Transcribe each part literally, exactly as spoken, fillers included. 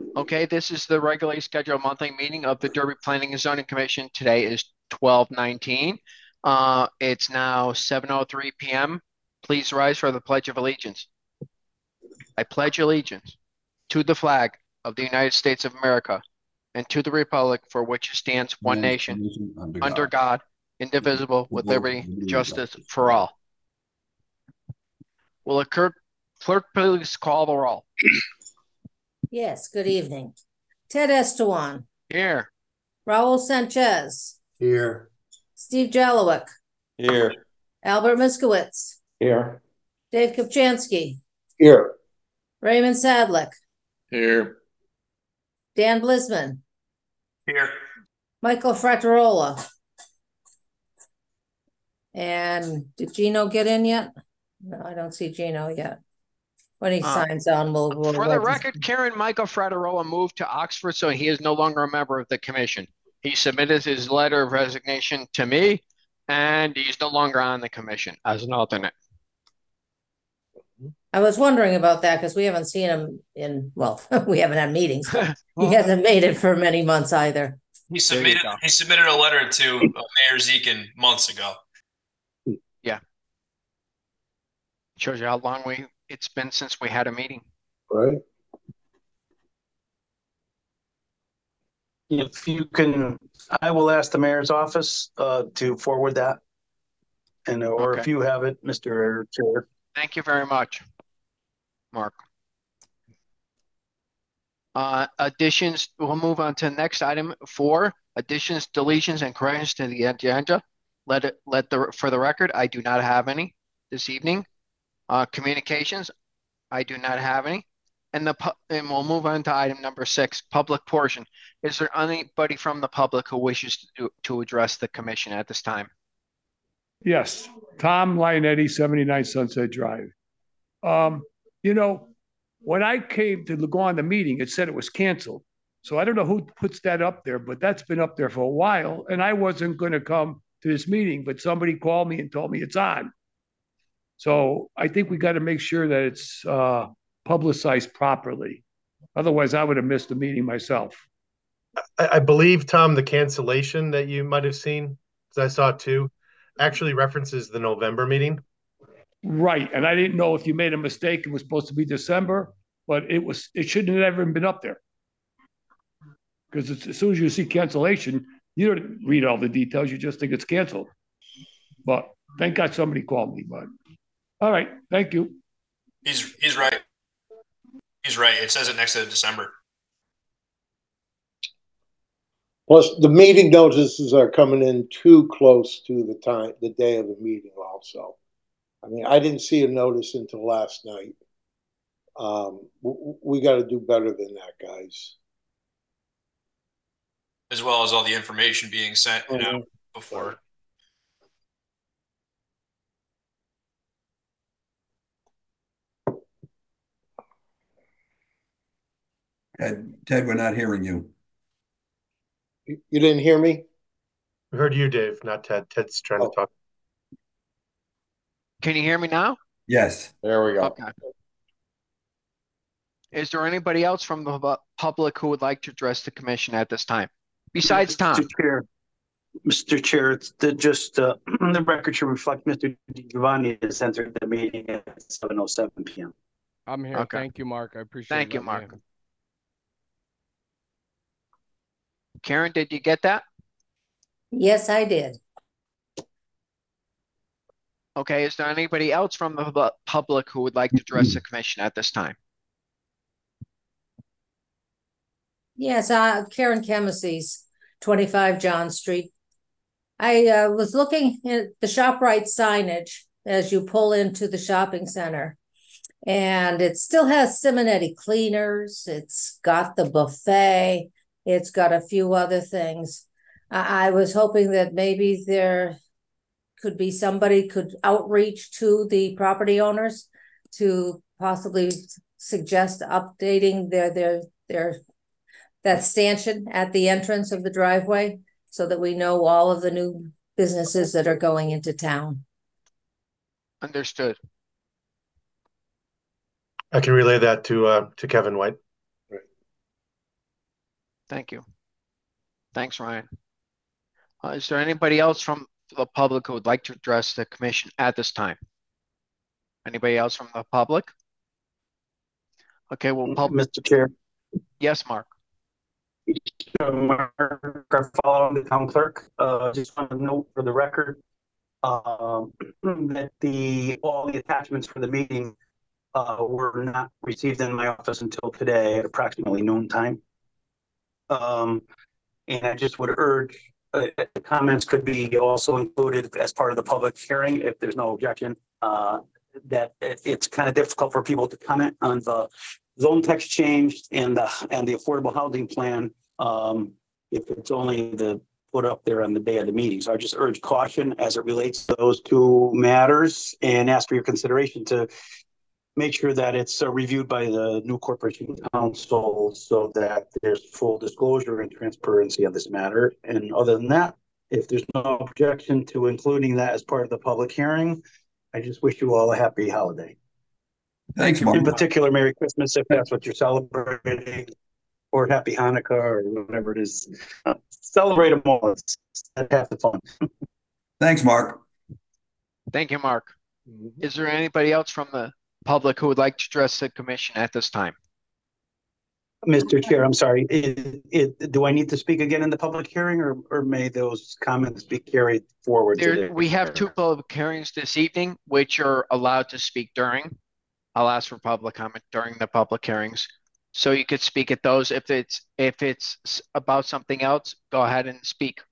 Okay, this is the regularly scheduled monthly meeting of the Derby Planning and Zoning Commission. Today is twelve nineteen. Uh, it's now seven oh three p m Please rise for the Pledge of Allegiance. I pledge allegiance to the flag of the United States of America and to the republic for which it stands one nation, Under under God. God, indivisible, with liberty and justice for all. Will the clerk, clerk please call the roll? Yes, good evening. Ted Estewan. Here. Raul Sanchez. Here. Steve Jalowick. Here. Albert Miskowitz. Here. Dave Kopchansky. Here. Raymond Sadlick. Here. Dan Blisman. Here. Michael Frattarola. And did Gino get in yet? No, I don't see Gino yet. When he uh, signs on, we'll, we'll for the record, Karen Michael Frattarola moved to Oxford, so he is no longer a member of the commission. He submitted his letter of resignation to me, and he's no longer on the commission as an alternate. I was wondering about that because we haven't seen him in, well, we haven't had meetings, but he hasn't made it for many months either. He submitted he submitted a letter to uh, Mayor Zekin months ago. Yeah. Shows you how long we it's been since we had a meeting. Right. If you can, I will ask the mayor's office uh, to forward that. And or okay. If you have it, Mister Chair. Thank you very much, Mark. Uh, additions, we'll move on to the next item four, additions, deletions, and corrections to the agenda. Let it let the for the record, I do not have any this evening. Uh, communications, I do not have any. And the and we'll move on to item number six, public portion. Is there anybody from the public who wishes to do, to address the commission at this time? Yes, Tom Lionetti, seventy-nine Sunset Drive. Um, you know, when I came to go on the meeting, it said it was canceled. So I don't know who puts that up there, but that's been up there for a while. And I wasn't going to come to this meeting, but somebody called me and told me it's on. So I think we got to make sure that it's uh, publicized properly. Otherwise, I would have missed the meeting myself. I, I believe, Tom, the cancellation that you might have seen, because I saw it too, actually references the November meeting. Right. And I didn't know if you made a mistake. It was supposed to be December, but it was. It shouldn't have ever been up there. Because as soon as you see cancellation, you don't read all the details. You just think it's canceled. But thank God somebody called me. But all right. Thank you. He's he's right. He's right. It says it next to December. Plus, the meeting notices are coming in too close to the time, the day of the meeting also. I mean, I didn't see a notice until last night. Um, we we got to do better than that, guys. As well as all the information being sent mm-hmm. out before. Ted, Ted, we're not hearing you. You, you didn't hear me? We heard you, Dave, not Ted. Ted's trying oh. to talk. Can you hear me now? Yes. There we go. Okay. Is there anybody else from the public who would like to address the commission at this time? Besides Tom. Mister Chair, Mister Chair, it's the, just uh, the record should reflect Mister Giovanni has entered the meeting at seven oh seven p m I'm here. Okay. Thank you, Mark. I appreciate it. Thank you, Mark. Karen, did you get that? Yes, I did. Okay, is there anybody else from the public who would like to address the commission at this time? Yes, uh, Karen Chemises, twenty-five John Street. I uh, was looking at the ShopRite signage as you pull into the shopping center, and it still has Simonetti cleaners. It's got the buffet. It's got a few other things. I, I was hoping that maybe there could be somebody could outreach to the property owners to possibly suggest updating their their their that stanchion at the entrance of the driveway so that we know all of the new businesses that are going into town. Understood. I can relay that to uh, to Kevin White. Thank you. Thanks, Ryan. Uh, is there anybody else from the public who would like to address the commission at this time? Anybody else from the public? Okay, well, pub- Mister Chair. Yes, Mark. Mark, following the town clerk, uh, just want to note for the record, um, that the, all the attachments for the meeting, uh, were not received in my office until today at approximately noon time. Um, and I just would urge, uh, the comments could be also included as part of the public hearing, if there's no objection, uh, that it, it's kind of difficult for people to comment on the zone text change and the, and the affordable housing plan, um, if it's only the put up there on the day of the meeting. So I just urge caution as it relates to those two matters and ask for your consideration to make sure that it's uh, reviewed by the new corporation council so that there's full disclosure and transparency of this matter. And other than that, if there's no objection to including that as part of the public hearing, I just wish you all a happy holiday. Thanks, Mark. In particular, Merry Christmas if that's what you're celebrating, or Happy Hanukkah, or whatever it is. Uh, celebrate them all. It's half the fun. Thanks, Mark. Thank you, Mark. Mm-hmm. Is there anybody else from the public who would like to address the commission at this time? Mister Chair, I'm sorry. It, it, do I need to speak again in the public hearing, or, or may those comments be carried forward? There, to the we have two public hearings this evening, which are allowed to speak during. I'll ask for public comment during the public hearings. So you could speak at those. If it's if it's about something else, go ahead and speak.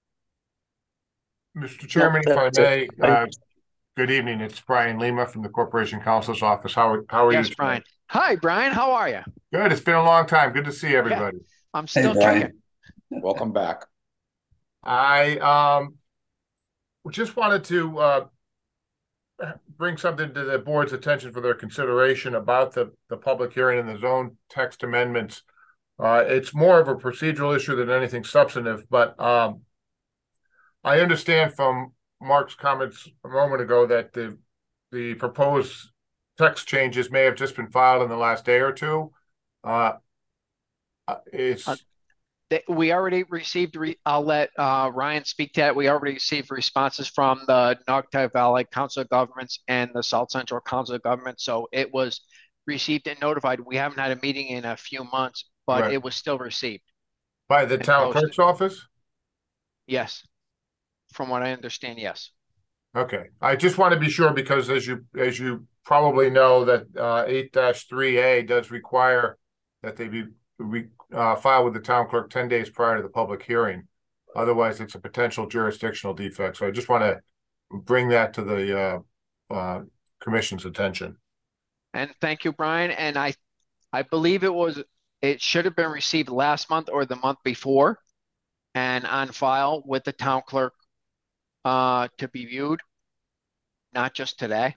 Mister Chairman, no, if I may, uh, good evening. It's Brian Lima from the Corporation Counsel's Office. How, how are yes, you? Yes, Brian. Hi, Brian. How are you? Good. It's been a long time. Good to see everybody. Yeah, I'm still hey, checking. Welcome back. I um just wanted to uh, bring something to the board's attention for their consideration about the, the public hearing and the zone text amendments. Uh, it's more of a procedural issue than anything substantive, but um, I understand from Mark's comments a moment ago that the the proposed text changes may have just been filed in the last day or two. Uh, it's uh, we already received. Re I'll let uh, Ryan speak to that. We already received responses from the Naugatuck Valley Council of Governments and the South Central Council of Governments. So it was received and notified. We haven't had a meeting in a few months, but right. It was still received by the town clerk's office. Yes, from what I understand, yes. Okay, I just want to be sure because as you as you probably know that uh, eight dash three A does require that they be re, uh, filed with the town clerk ten days prior to the public hearing. Otherwise, it's a potential jurisdictional defect. So I just want to bring that to the uh, uh, commission's attention. And thank you, Brian. And I, I believe it was it should have been received last month or the month before, and on file with the town clerk uh, to be viewed, not just today.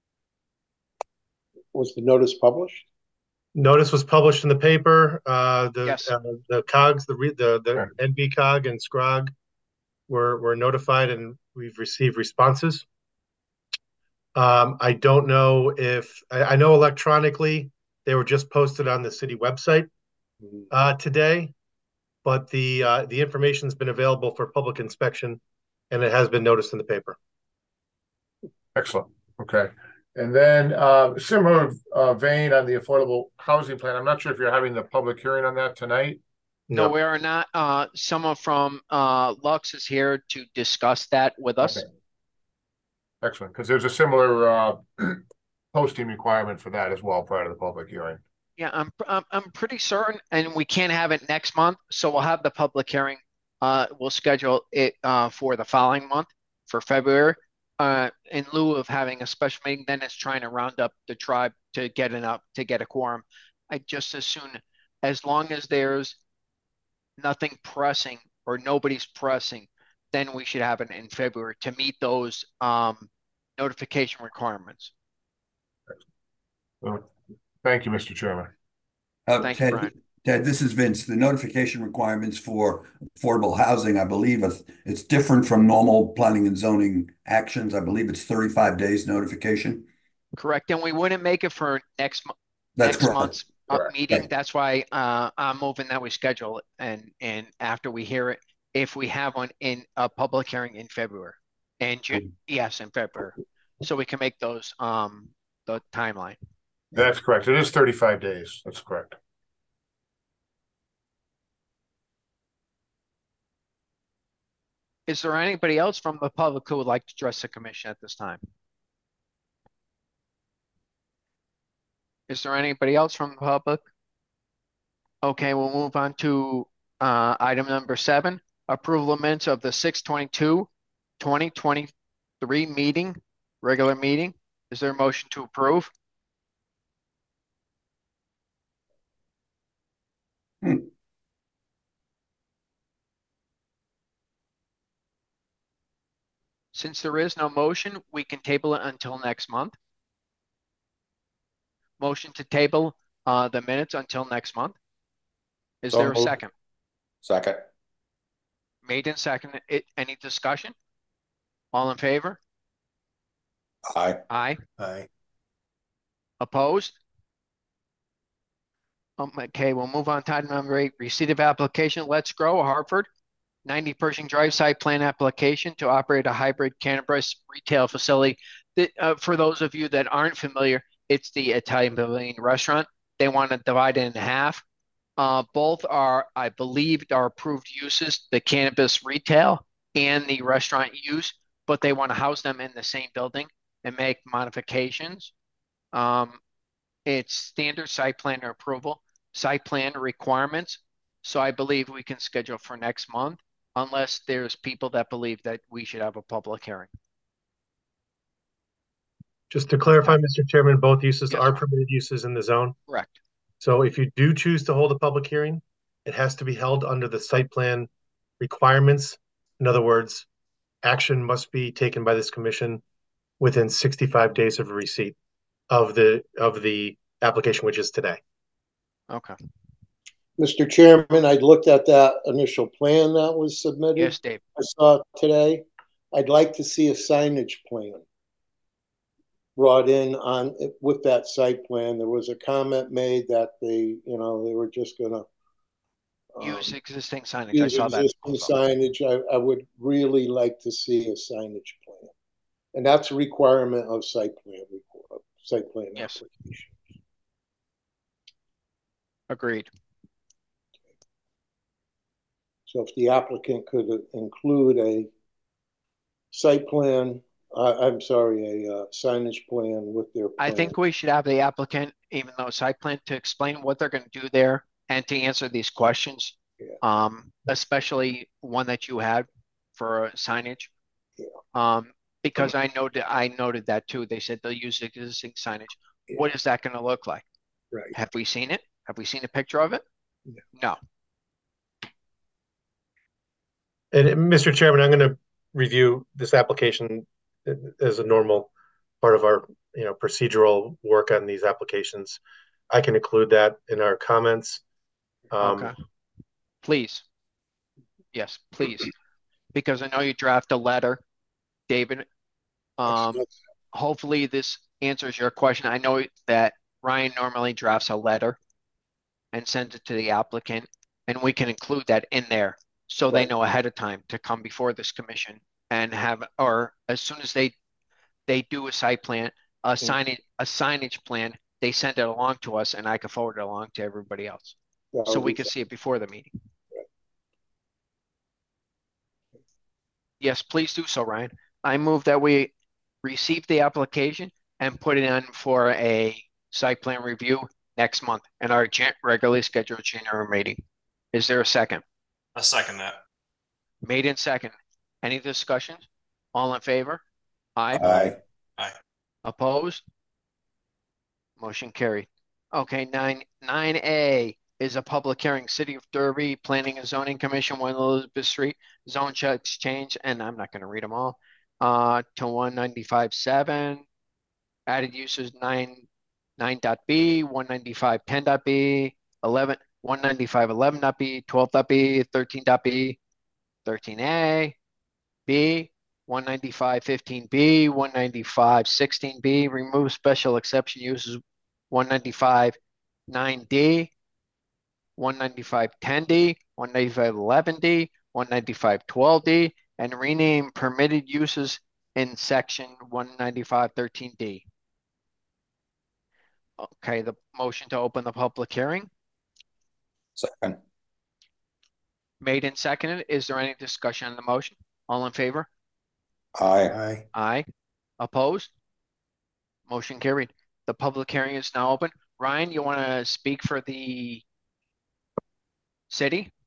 Was the notice published? Notice was published in the paper. Uh, the yes. uh, the cogs, the the the sure. N B cog and SCROG were were notified, and we've received responses. Um, I don't know if I, I know electronically they were just posted on the city website uh, today, but the uh, the information has been available for public inspection, and it has been noticed in the paper. Excellent. Okay. And then uh, similar uh, vein on the affordable housing plan. I'm not sure if you're having the public hearing on that tonight. No, no we are not. Uh, someone from uh, Lux is here to discuss that with us. Okay. Excellent, because there's a similar uh, posting requirement for that as well prior to the public hearing. Yeah, I'm, I'm I'm pretty certain, and we can't have it next month, so we'll have the public hearing. Uh, we'll schedule it uh, for the following month, for February. Uh, in lieu of having a special meeting, then it's trying to round up the tribe to get it up to get a quorum. I just as soon, as long as there's nothing pressing or nobody's pressing, then we should have it in February to meet those um, notification requirements. Well, thank you, Mister Chairman. Uh, thank Ted, you, Brian. Ted, this is Vince. The notification requirements for affordable housing, I believe it's different from normal planning and zoning actions. I believe it's thirty-five days notification. Correct. And we wouldn't make it for next month. That's next correct. month's uh, Correct. meeting. Right. That's why uh, I'm moving that we schedule it, and and after we hear it, if we have one in a public hearing in February, and Ju- yes, in February, so we can make those um the timeline. That's correct. It is thirty-five days. That's correct. Is there anybody else from the public who would like to address the commission at this time? Is there anybody else from the public? Okay, we'll move on to uh, item number seven, approval of minutes of the six twenty-two twenty twenty-three meeting, regular meeting. Is there a motion to approve? Hmm. Since there is no motion, we can table it until next month. Motion to table uh, the minutes until next month. Is So there a moved. second? Second. Made and seconded. It, any discussion? All in favor? Aye. Aye. Aye. Opposed? Um, okay, we'll move on to item number eight, receipt of application, Let's Grow, Hartford, ninety Pershing Drive site plan application to operate a hybrid cannabis retail facility. That, uh, for those of you that aren't familiar, it's the Italian Pavilion restaurant. They want to divide it in half. Uh, both are, I believe, are approved uses, the cannabis retail and the restaurant use, but they want to house them in the same building and make modifications. Um, it's standard site plan approval, site plan requirements. So I believe we can schedule for next month unless there's people that believe that we should have a public hearing. Just to clarify, Mister Chairman, both uses Yes, are sir. permitted uses in the zone. Correct. So if you do choose to hold a public hearing, it has to be held under the site plan requirements. In other words, action must be taken by this commission within sixty-five days of receipt of the of the application, which is today. Okay. Mister Chairman, I looked at that initial plan that was submitted. Yes, Dave. I saw today. I'd like to see a signage plan brought in on with that site plan. There was a comment made that they, you know, they were just gonna um, use existing signage. use I saw that. existing signage. I, I would really like to see a signage plan, and that's a requirement of site plan site plan Yes. application. Agreed. So if the applicant could include a site plan, uh, I'm sorry, a uh, signage plan with their plan. I think we should have the applicant, even though site plan, to explain what they're going to do there and to answer these questions. Yeah. Um, especially one that you had for signage. Yeah. Um, because I noted, I noted that too. They said they'll use existing signage. Yeah. What is that going to look like? Right. Have we seen it? Have we seen a picture of it? No. No. And Mister Chairman, I'm going to review this application as a normal part of our, you know, procedural work on these applications. I can include that in our comments. Um, okay. Please. Yes, please. Because I know you draft a letter, David. Um, hopefully this answers your question. I know that Ryan normally drafts a letter and sends it to the applicant, and we can include that in there so right. they know ahead of time to come before this commission and have, or as soon as they they do a site plan, a signage, a signage plan, they send it along to us, and I can forward it along to everybody else, yeah, so we can see it before the meeting. Right. Yes, please do so, Ryan. I move that we receive the application and put it in for a site plan review next month in our regularly scheduled January meeting. Is there a second? A second that. Made in second. Any discussions? All in favor? Aye. Aye. Aye. Opposed? Motion carried. Okay, nine nine A is a public hearing. City of Derby Planning and Zoning Commission, one Elizabeth Street, zone checks change, and I'm not going to read them all. Uh, to one ninety-five seven. Added uses nine nine dot B, one ninety-five ten dot B, eleven one ninety-five eleven dot B, twelve dot B, thirteen dot B, thirteen A, B, one ninety-five fifteen B, one ninety-five sixteen B, remove special exception uses one ninety-five nine D, one ninety-five ten D, one ninety-five eleven D, one ninety-five twelve D, and rename permitted uses in section one ninety-five thirteen D. Okay, the motion to open the public hearing. Second. Made and seconded. Is there any discussion on the motion? All in favor? Aye. Aye. Aye. Opposed? Motion carried. The public hearing is now open. Ryan, you want to speak for the city?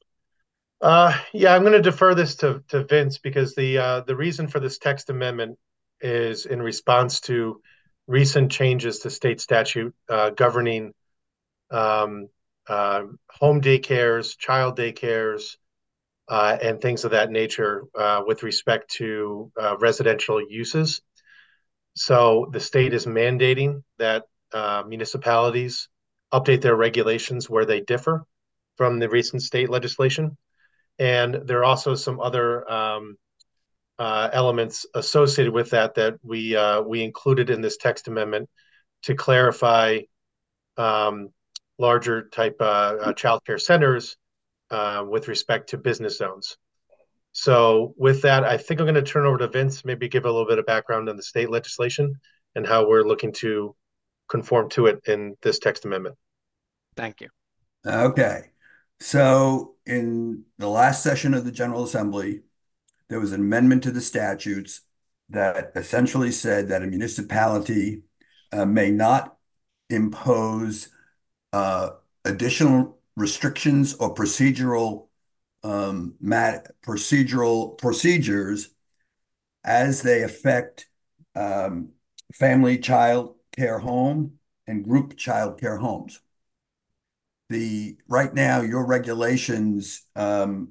Uh, yeah, I'm going to defer this to, to Vince because the uh, the reason for this text amendment is in response to recent changes to state statute uh, governing um, uh, home daycares, child daycares, uh, and things of that nature uh, with respect to uh, residential uses. So the state is mandating that uh, municipalities update their regulations where they differ from the recent state legislation. And there are also some other um, uh, elements associated with that that we uh, we included in this text amendment to clarify um, larger type uh, uh, child care centers uh, with respect to business zones. So with that, I think I'm going to turn over to Vince, maybe give a little bit of background on the state legislation and how we're looking to conform to it in this text amendment. Thank you. Okay. So in the last session of the General Assembly, there was an amendment to the statutes that essentially said that a municipality uh, may not impose uh, additional restrictions or procedural um, mat procedural procedures as they affect um, family child care home and group child care homes. The right now, your regulations, um,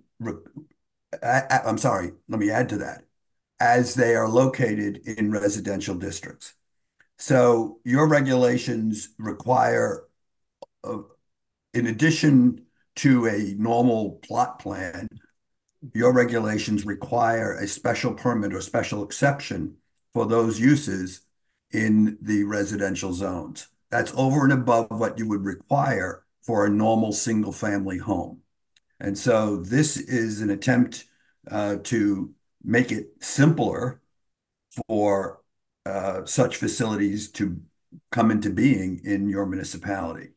I, I'm sorry, let me add to that, as they are located in residential districts. So your regulations require, uh, in addition to a normal plot plan, your regulations require a special permit or special exception for those uses in the residential zones. That's over and above what you would require for a normal single-family home. And so this is an attempt uh, to make it simpler for uh, such facilities to come into being in your municipality.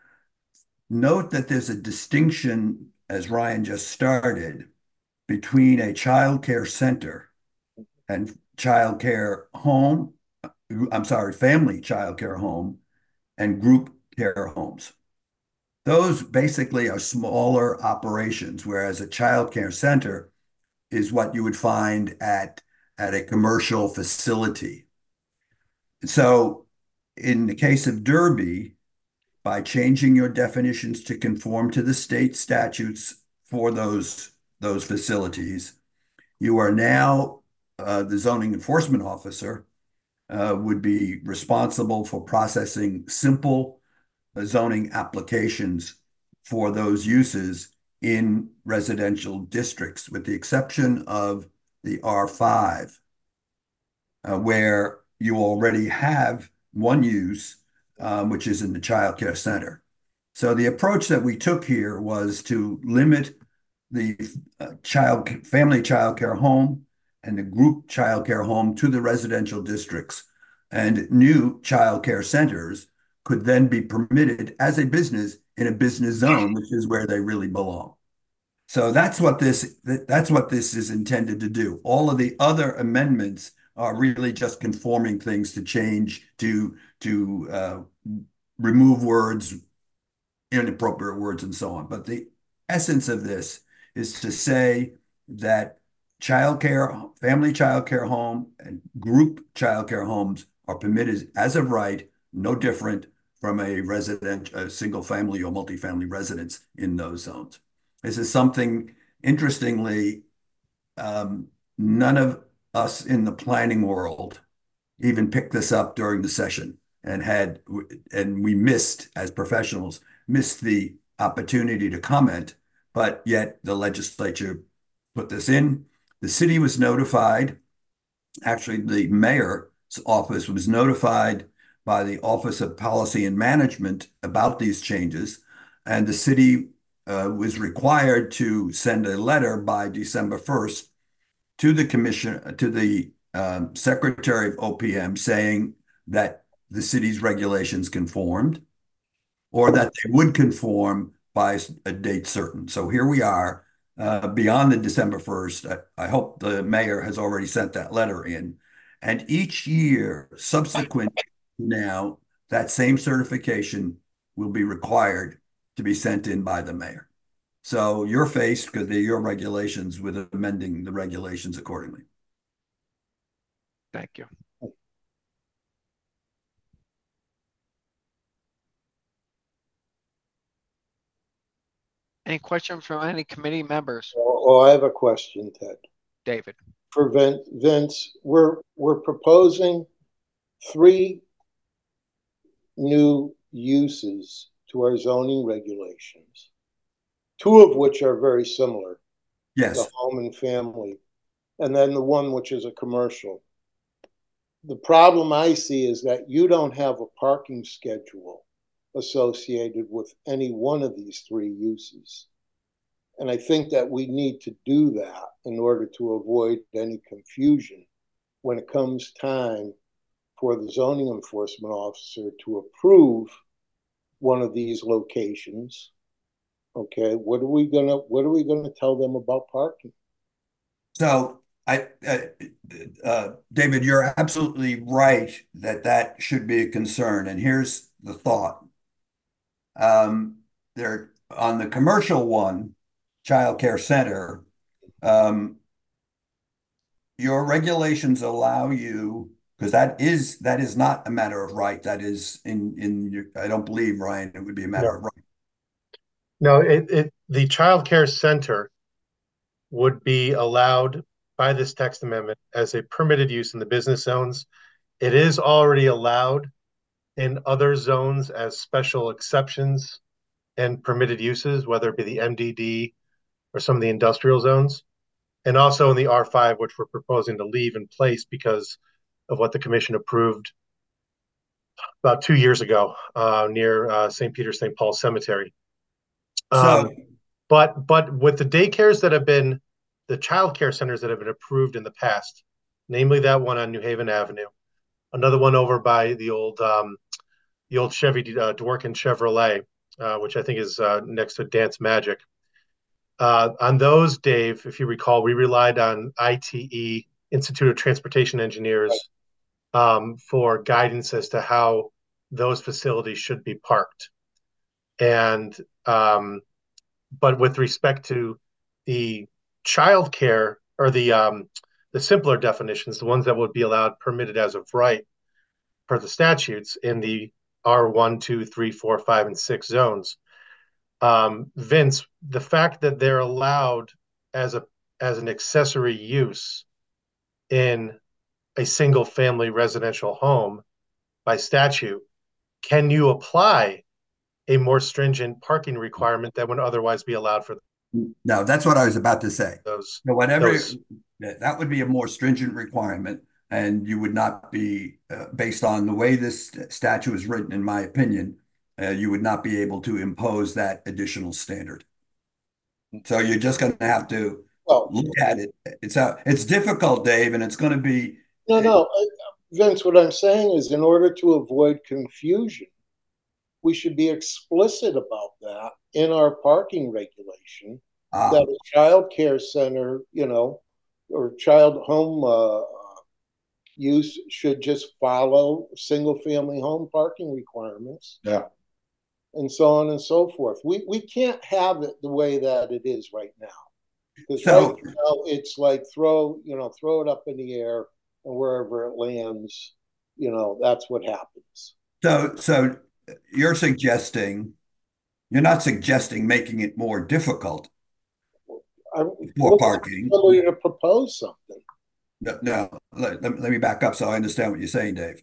Note that there's a distinction, as Ryan just started, between a child care center and child care home, I'm sorry, family child care home and group care homes. Those basically are smaller operations, whereas a child care center is what you would find at, at a commercial facility. So in the case of Derby, by changing your definitions to conform to the state statutes for those, those facilities, you are now, uh, the zoning enforcement officer uh, would be responsible for processing simple zoning applications for those uses in residential districts, with the exception of the R five, uh, where you already have one use, um, which is in the child care center. So the approach that we took here was to limit the uh, child family child care home and the group child care home to the residential districts, and new child care centers could then be permitted as a business in a business zone, which is where they really belong. So that's what this that's what this is intended to do. All of the other amendments are really just conforming things to change, to to uh, remove words, inappropriate words, and so on. But the essence of this is to say that child care, family child care home and group child care homes are permitted as of right, no different from a resident, a single family or multifamily residence in those zones. This is something, interestingly, um, none of us in the planning world even picked this up during the session and had, and we missed, as professionals, missed the opportunity to comment, but yet the legislature put this in. The city was notified, actually the mayor's office was notified by the Office of Policy and Management about these changes, and the city uh, was required to send a letter by December first to the commission, to the um, Secretary of O P M, saying that the city's regulations conformed, or that they would conform by a date certain. So here we are, uh, beyond the December first. I, I hope the mayor has already sent that letter in. And each year subsequent now, that same certification will be required to be sent in by the mayor. So you're faced, because they're your regulations, with amending the regulations accordingly. Thank you. Any questions from any committee members? Oh, oh, I have a question, Ted. David. For Vin- Vince, we're we're proposing three new uses to our zoning regulations, two of which are very similar. Yes. The home and family, and then the one which is a commercial. The problem I see is that you don't have a parking schedule associated with any one of these three uses. And I think that we need to do that in order to avoid any confusion when it comes time for the zoning enforcement officer to approve one of these locations. Okay, what are we gonna what are we gonna tell them about parking? So I, uh, uh, David, you're absolutely right that that should be a concern. And here's the thought. Um, there on the commercial one, child care center, um, your regulations allow you, because that is that is not a matter of right. That is in in your, I don't believe, Ryan, it would be a matter No. of right. No, it, it the child care center would be allowed by this text amendment as a permitted use in the business zones. It is already allowed in other zones as special exceptions and permitted uses, whether it be the M D D or some of the industrial zones, and also in the R five, which we're proposing to leave in place because of what the commission approved about two years ago uh, near uh, Saint Peter, Saint Paul Cemetery. Um, So, but but with the daycares that have been, the child care centers that have been approved in the past, namely that one on New Haven Avenue, another one over by the old um, the old Chevy uh, Dworkin Chevrolet, uh, which I think is uh, next to Dance Magic. Uh, on those, Dave, if you recall, we relied on I T E, Institute of Transportation Engineers, um, for guidance as to how those facilities should be parked. And um, but with respect to the childcare or the um, the simpler definitions, the ones that would be allowed permitted as of right per the statutes in the R one, two, three, four, five, and six zones. Um, Vince, the fact that they're allowed as a as an accessory use in a single family residential home by statute, can you apply a more stringent parking requirement that would otherwise be allowed for no, that's what I was about to say. those? So whatever, those... that would be a more stringent requirement, and you would not be, uh, based on the way this statute is written, in my opinion, uh, you would not be able to impose that additional standard. So you're just going to have to Well, look at it. It's a, it's difficult, Dave, and it's going to be. No, no, Vince, what I'm saying is in order to avoid confusion, we should be explicit about that in our parking regulation, Ah. that a child care center, you know, or child home uh, use should just follow single family home parking requirements. Yeah. And so on and so forth. We we can't have it the way that it is right now. Because So- right now it's like throw, you know, throw it up in the air, and wherever it lands, you know, that's what happens. So, so you're suggesting, you're not suggesting making it more difficult I'm for looking parking. for somebody to propose something. No, no, let, let, let me back up so I understand what you're saying, Dave.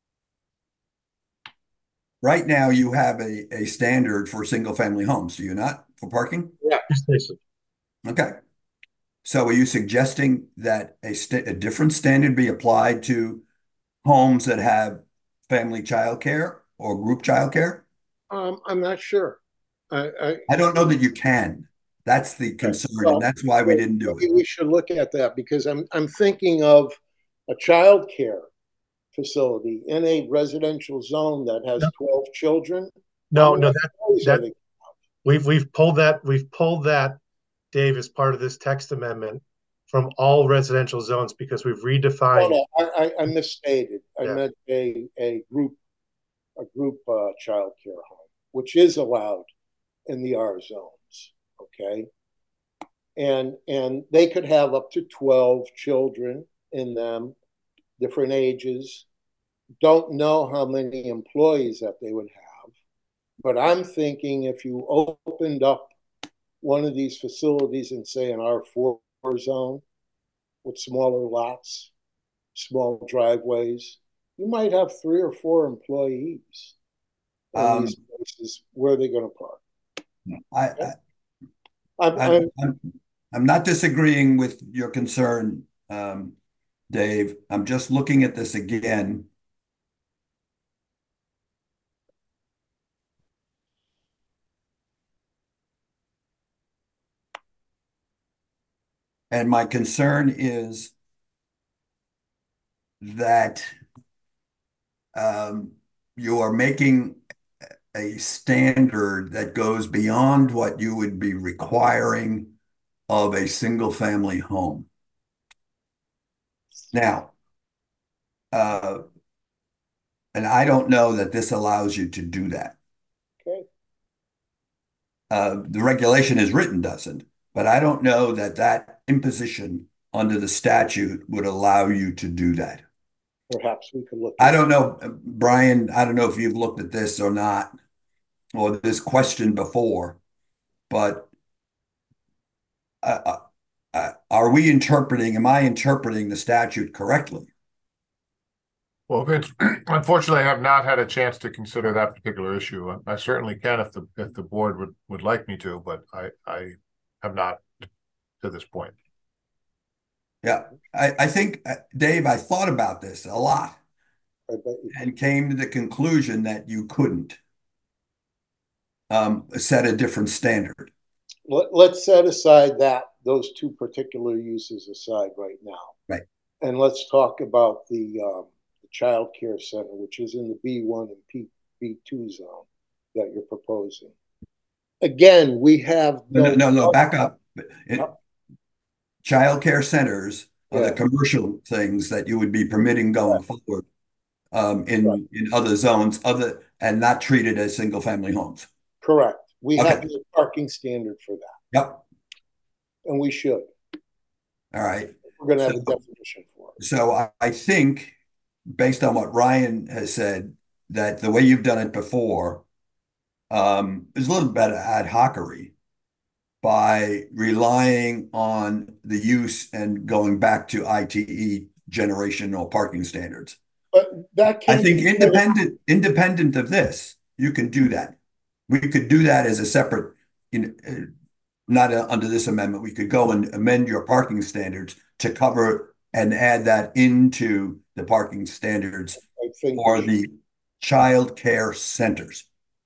Right now, you have a, a standard for single family homes, do you not, for parking? Yeah. Okay. So are you suggesting that a, st a different standard be applied to homes that have family childcare or group childcare? Um, I'm not sure. I, I, I don't know that you can. That's the concern, well, and that's why we didn't do maybe it. we should look at that because I'm I'm thinking of a child care facility in a residential zone that has No. twelve children. No, How many no, that, employees are that, they- we've, we've pulled that, we've pulled that, Dave, as part of this text amendment from all residential zones because we've Oh, redefined. no, I, I, I misstated. I Yeah. meant a a group a group uh, child care home, which is allowed in the R zones. Okay, and and they could have up to twelve children in them, different ages. Don't know how many employees that they would have, but I'm thinking if you opened up one of these facilities in, say, an R four zone with smaller lots, small driveways, you might have three or four employees in Um, these places. Where are they going to park? I, I, I'm, I'm, I'm, I'm, I'm not disagreeing with your concern, um, Dave. I'm just looking at this again. And my concern is that um, you are making a standard that goes beyond what you would be requiring of a single family home. Now, uh, and I don't know that this allows you to do that. okay. Uh, the regulation is written doesn't, but I don't know that that imposition under the statute would allow you to do that. Perhaps we could look. I don't know, Brian, I don't know if you've looked at this or not, or this question before, but uh, uh, are we interpreting, am I interpreting the statute correctly? Well, Vince, unfortunately, I have not had a chance to consider that particular issue. I certainly can if the if the board would, would like me to, but I, I have not to this point. Yeah, I, I think, uh, Dave, I thought about this a lot I bet you. and came to the conclusion that you couldn't um, set a different standard. Let, let's set aside that those two particular uses aside right now. Right. And let's talk about the, um, the child care center, which is in the B one and P, B two zone that you're proposing. Again, we have No, no, no, no, back up. It, Oh. child care centers are Yeah. the commercial things that you would be permitting going forward um, in, Right. in other zones, other and not treated as single family homes. Correct. We Okay. have the parking standard for that, Yep. and we should. All right. We're going to have So- a definition for it. So I, I think, based on what Ryan has said, that the way you've done it before um, is a little bit of ad hocery by relying on the use and going back to I T E generational parking standards. But that can I think be- independent independent of this, you can do that. We could do that as a separate, you know, uh, not uh, under this amendment. We could go and amend your parking standards to cover and add that into the parking standards I think for the child care centers.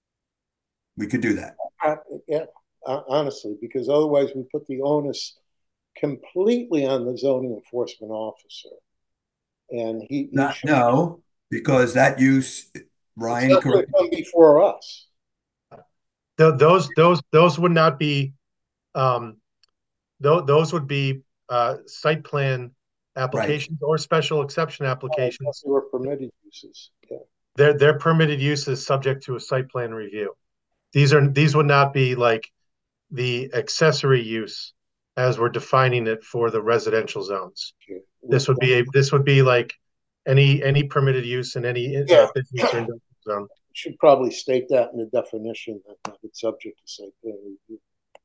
We could do that. Uh, yeah, uh, honestly, because otherwise we put the onus completely on the zoning enforcement officer. And he, he Not, should, no, because that use, Ryan, it's not going correct? to come before us. Th- those those those would not be um th- those would be uh site plan applications or special exception applications. They were permitted uses. Yeah. They're they're permitted uses subject to a site plan review. These are these would not be like the accessory use as we're defining it for the residential zones. Okay. This would be a this would be like any any permitted use in any uh, Yeah. business or industrial zone. Should probably state that in the definition that it's subject to site plan review.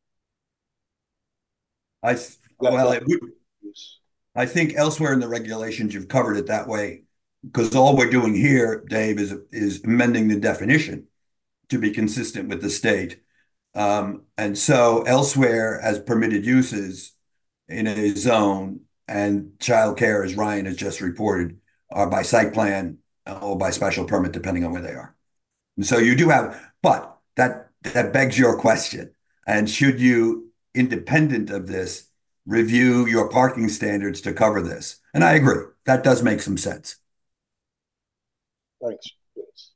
I, That- well, that it would, use. I think elsewhere in the regulations, you've covered it that way. Because all we're doing here, Dave, is, is amending the definition to be consistent with the state. Um, and so elsewhere as permitted uses in a zone and childcare, as Ryan has just reported, are by site plan or by special permit, depending on where they are. And so you do have, but that that begs your question. And should you, independent of this, review your parking standards to cover this? And I agree, that does make some sense. Thanks. Yes.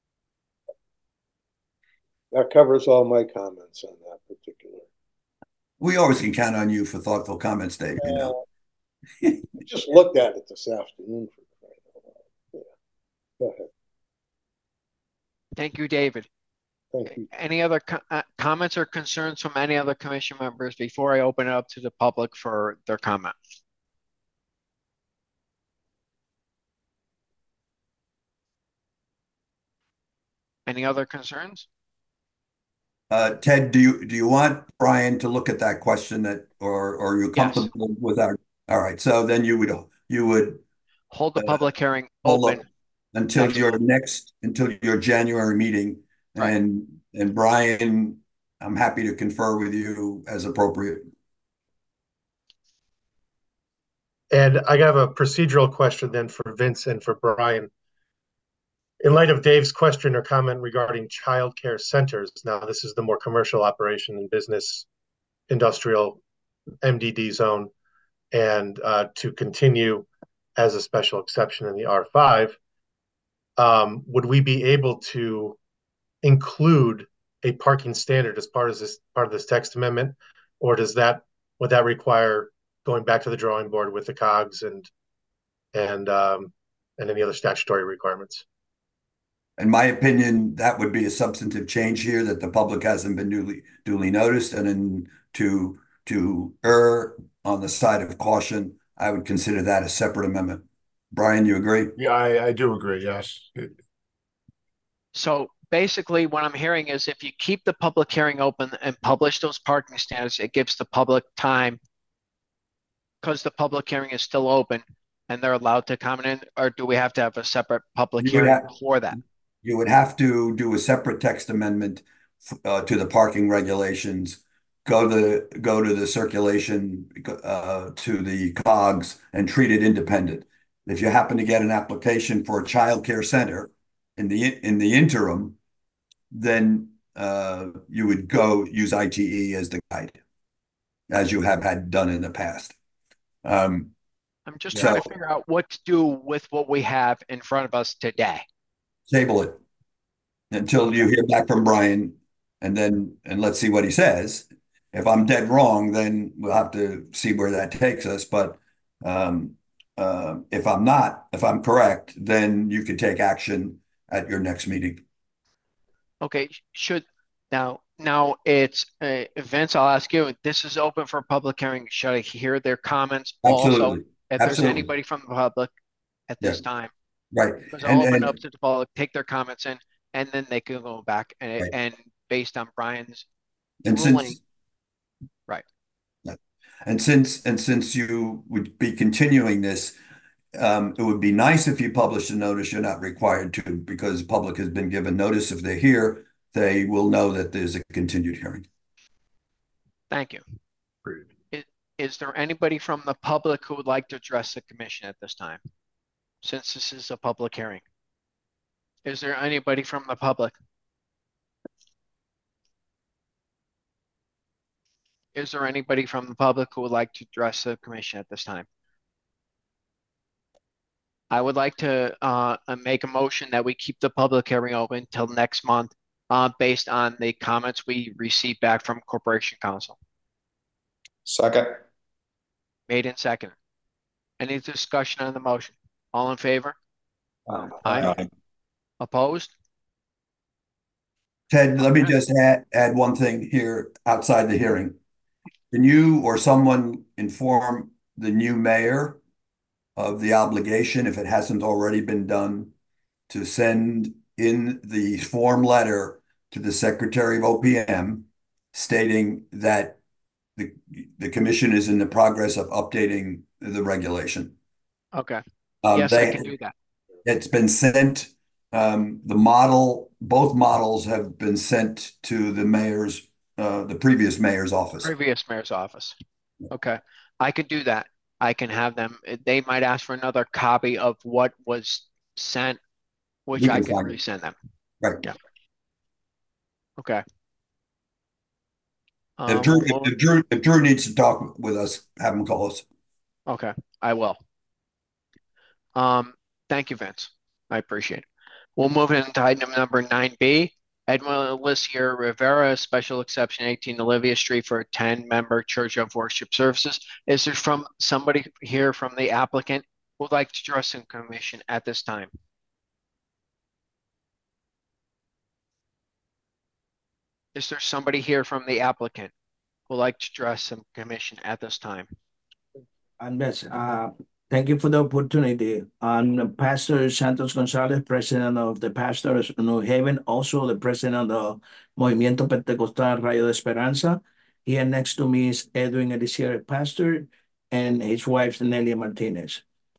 That covers all my comments on that particular. We always can count on you for thoughtful comments, Dave. You know, uh, I just looked at it this afternoon. For yeah. Go ahead. Thank you, David. Thank you. Any other co uh, comments or concerns from any other commission members before I open it up to the public for their comment? Any other concerns? Uh, Ted, do you do you want Brian to look at that question, that, or, or are you comfortable yes. with our? All right, so then you would you would hold the uh, public hearing open until your month. next until your January meeting, right. and and Brian, I'm happy to confer with you as appropriate. And I have a procedural question then for Vince and for Brian. In light of Dave's question or comment regarding childcare centers, now this is the more commercial operation and business industrial M D D zone, and uh, to continue as a special exception in the R five, um, would we be able to include a parking standard as part of this part of this text amendment, or does that would that require going back to the drawing board with the cogs and and um, and any other statutory requirements? In my opinion, that would be a substantive change here, that the public hasn't been duly duly noticed, and then to to err on the side of caution, I would consider that a separate amendment. Brian, you agree? Yeah, I, I do agree. Yes. So basically, what I'm hearing is if you keep the public hearing open and publish those parking standards, it gives the public time, because the public hearing is still open and they're allowed to comment in, or do we have to have a separate public hearing have, for that? You would have to do a separate text amendment uh, to the parking regulations, go to go to the circulation, uh, to the cogs, and treat it independent. If you happen to get an application for a child care center in the in the interim, then uh, you would go use I T E as the guide, as you have had done in the past. Um, I'm just trying so, to figure out what to do with what we have in front of us today. Table it until you hear back from Brian, and then and let's see what he says. If I'm dead wrong, then we'll have to see where that takes us. But um, uh, if I'm not, if I'm correct, then you could take action at your next meeting. Okay. Should now now it's uh, Vince, I'll ask you. This is open for public hearing. Should I hear their comments? Absolutely. Also, if Absolutely. there's anybody from the public at this yeah. time. Right. Because I'll open and, up to the public, take their comments in, and then they can go back and right. and based on Brian's and ruling, since, right. And since and since you would be continuing this, um, it would be nice if you published a notice. You're not required to, because the public has been given notice. If they're here, they will know that there's a continued hearing. Thank you. Is, is there anybody from the public who would like to address the commission at this time? Since this is a public hearing. Is there anybody from the public? Is there anybody from the public who would like to address the commission at this time? I would like to uh, make a motion that we keep the public hearing open till next month uh, based on the comments we received back from Corporation Counsel. Second. Made in second. Any discussion on the motion? All in favor? Uh, Aye. Aye. Opposed? Ted, let me just add, add one thing here outside the hearing. Can you or someone inform the new mayor of the obligation, if it hasn't already been done, to send in the form letter to the Secretary of O P M stating that the, the commission is in the progress of updating the regulation? Okay. Um, yes, they, I can do that. It's been sent. Um, the model, both models have been sent to the mayor's, uh, the previous mayor's office. Previous mayor's office. Okay. I can do that. I can have them. They might ask for another copy of what was sent which We I can can find it. resend them. Right. Yeah. Okay. And if Um, Drew, we'll if, if Drew, if Drew needs to talk with us, have him call us. Okay, I will. Um, thank you, Vince. I appreciate it. We'll move into item number nine B. Edwin Alicia Rivera, special exception eighteen Olivia Street for a ten-member Church of Worship services. Is there from somebody here from the applicant who would like to address the commission at this time? Is there somebody here from the applicant who would like to address the commission at this time? Andres, uh, thank you for the opportunity. I'm Pastor Santos Gonzalez, president of the Pastors of New Haven, also the president of Movimiento Pentecostal Rayo de Esperanza. Here next to me is Edwin Elisier, pastor, and his wife, Nelia Martinez.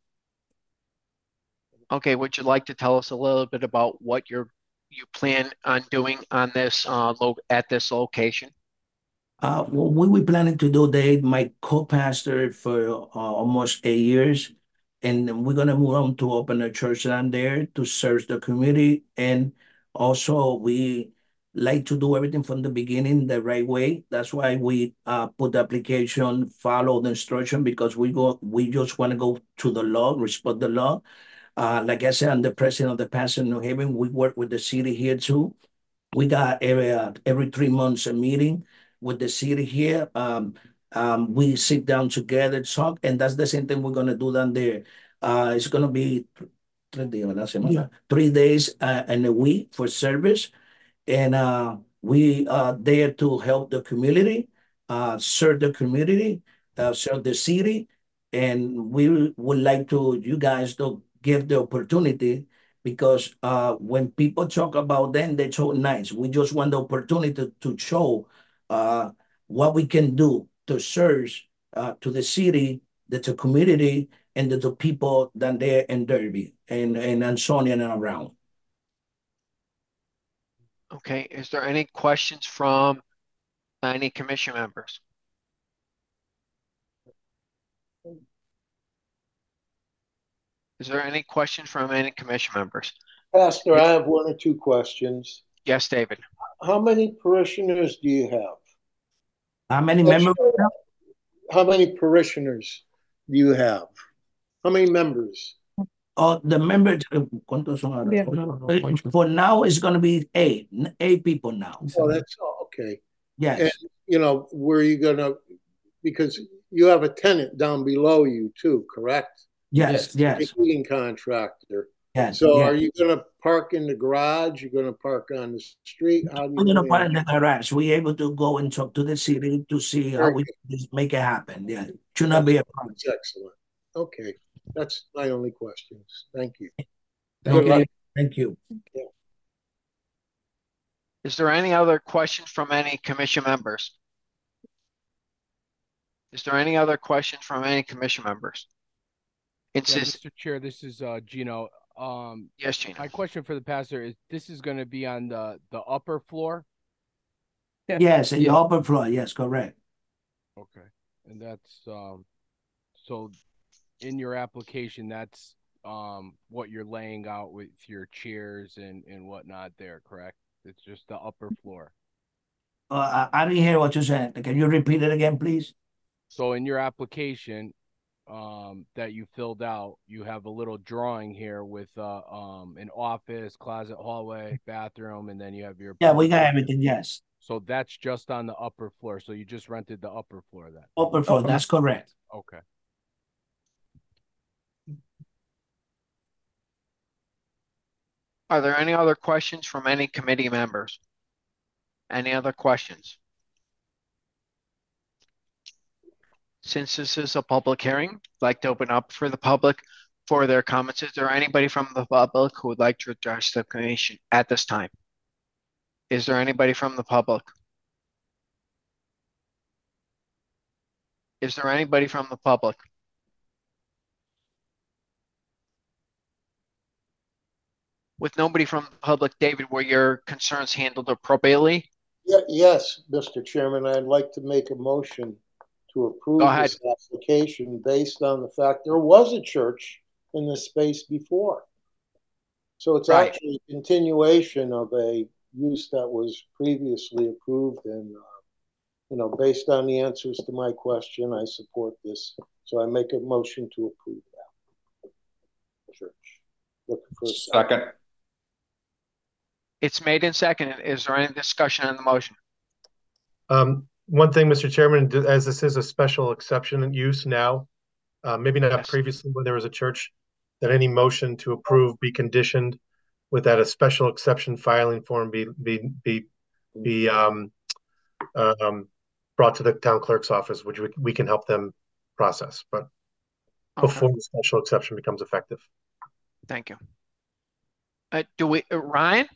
Okay, would you like to tell us a little bit about what you're you plan on doing on this uh lo at this location? Uh, what we were planning to do, they my co-pastor for uh, almost eight years, and we're gonna move on to open a church down there to serve the community, and also we like to do everything from the beginning the right way. That's why we uh, put the application, follow the instruction, because we go we just want to go to the law, respect the law. Uh, like I said, I'm the president of the Pastor New Haven. We work with the city here too. We got every uh, every three months a meeting with the city here. Um, um, we sit down together, talk, and that's the same thing we're gonna do down there. Uh, it's gonna be three days, yeah. three days uh, in a week for service, and uh, we are there to help the community, uh, serve the community, uh, serve the city, and we would like to you guys to give the opportunity, because uh, when people talk about them, they're so nice. We just want the opportunity to, to show uh, what we can do to serve uh, to the city, the to community, and the, the people that they're in Derby and, and Ansonia and around. Okay, is there any questions from any commission members? Is there any questions from any commission members? Pastor, I have one or two questions. Yes, David. How many parishioners do you have? How many members? How many parishioners do you have? How many members? Oh, the members, for now, it's going to be eight, eight people now. Oh, that's okay. Yes. And, you know, where are you going to, because you have a tenant down below you too, correct? Yes, yes. A heating contractor. Yes. So yes. are you going to park in the garage? You're going to park on the street? How do you We're going to park in the garage. We're able to go and talk to the city to see how we can make it happen. Yeah, should not be a problem. That's excellent. Okay, that's my only questions. Thank you. Thank you. Thank you. Yeah. Is there any other questions from any commission members? Is there any other questions from any commission members? Yeah, Mister Chair, this is uh, Gino. Um, yes, Gino. My question for the pastor is: this is going to be on the the upper floor? Yes, in the upper floor. Yes, correct. Okay, and that's um, so in your application, that's um what you're laying out with your chairs and and whatnot there, correct? It's just the upper floor. Uh, I didn't hear what you said. Can you repeat it again, please? So in your application um that you filled out, you have a little drawing here with uh um an office, closet, hallway, bathroom, and then you have your yeah we got everything. Yes, so that's just on the upper floor. So you just rented the upper floor then? Upper floor, that's correct. Okay. Are there any other questions from any committee members? Any other questions? Since this is a public hearing, I'd like to open up for the public for their comments. Is there anybody from the public who would like to address the commission at this time? Is there anybody from the public? Is there anybody from the public? With nobody from the public, David, were your concerns handled appropriately? Yeah, yes, Mister Chairman, I'd like to make a motion to approve this application based on the fact there was a church in this space before. So it's Right. actually a continuation of a use that was previously approved. And, uh, you know, based on the answers to my question, I support this. So I make a motion to approve that. Church. Looking for a second. Second. It's made and seconded. Is there any discussion on the motion? Um, one thing, Mister Chairman, as this is a special exception use now, uh, maybe not Yes. previously when there was a church, that any motion to approve be conditioned with that a special exception filing form be be be be um, um, brought to the town clerk's office, which we, we can help them process, but Okay. before the special exception becomes effective. Thank you. Uh, do we, uh, Ryan?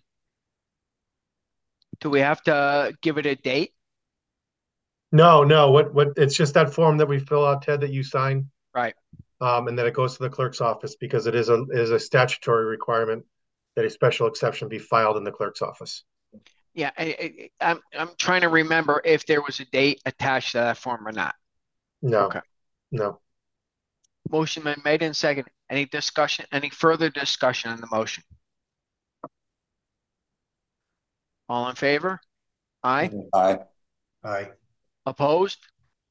Do we have to give it a date? No, no. What what? It's just that form that we fill out, Ted, that you sign. Right. Um, and then it goes to the clerk's office because it is a is a statutory requirement that a special exception be filed in the clerk's office. Yeah, I, I, I'm I'm trying to remember if there was a date attached to that form or not. No. Okay. No. Motion been made and seconded. Any discussion? Any further discussion on the motion? All in favor? Aye. Aye. Aye. Opposed?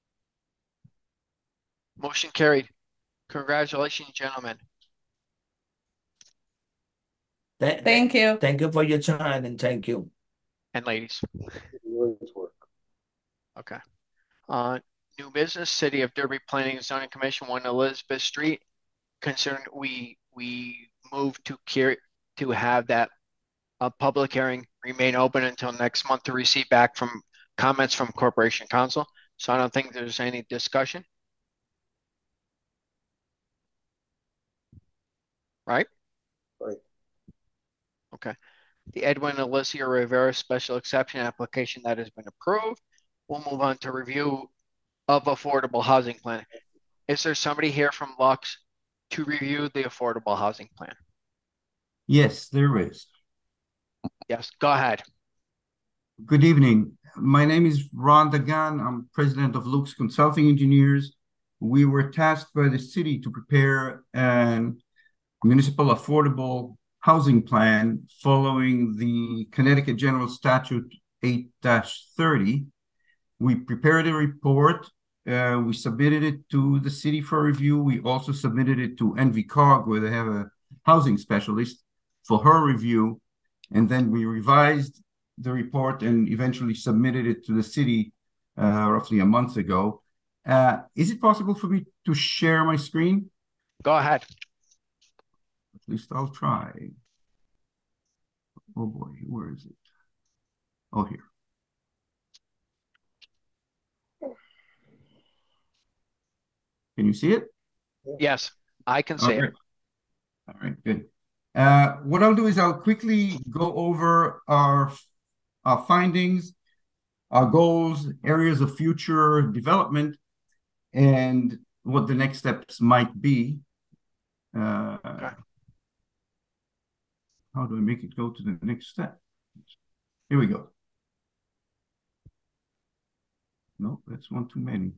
Motion carried. Congratulations, gentlemen Th- Thank you. Thank you for your time and thank you. and ladies. Always work. Okay. Uh, new business, City of Derby Planning and Zoning Commission, one Elizabeth Street. Concerned we we move to carry to have that uh, public hearing remain open until next month to receive back from comments from Corporation Counsel. So I don't think there's any discussion. Right? Right. Okay. The Edwin Alicia Rivera special exception application that has been approved. We'll move on to review of affordable housing plan. Is there somebody here from Lux to review the affordable housing plan? Yes, there is. Yes, go ahead. Good evening. My name is Ron Dagan. I'm president of Lux Consulting Engineers. We were tasked by the city to prepare an municipal affordable housing plan following the Connecticut General Statute eight dash thirty. We prepared a report. Uh, we submitted it to the city for review. We also submitted it to N V C O G, where they have a housing specialist, for her review. And then we revised the report and eventually submitted it to the city uh, roughly a month ago. Uh, is it possible for me to share my screen? Go ahead. At least I'll try. Oh boy, where is it? Oh, here. Can you see it? Yes, I can see All right. it. All right, good. Uh, what I'll do is I'll quickly go over our, our findings, our goals, areas of future development, and what the next steps might be. Uh, Okay. How do I make it go to the next step? Here we go. No, that's one too many.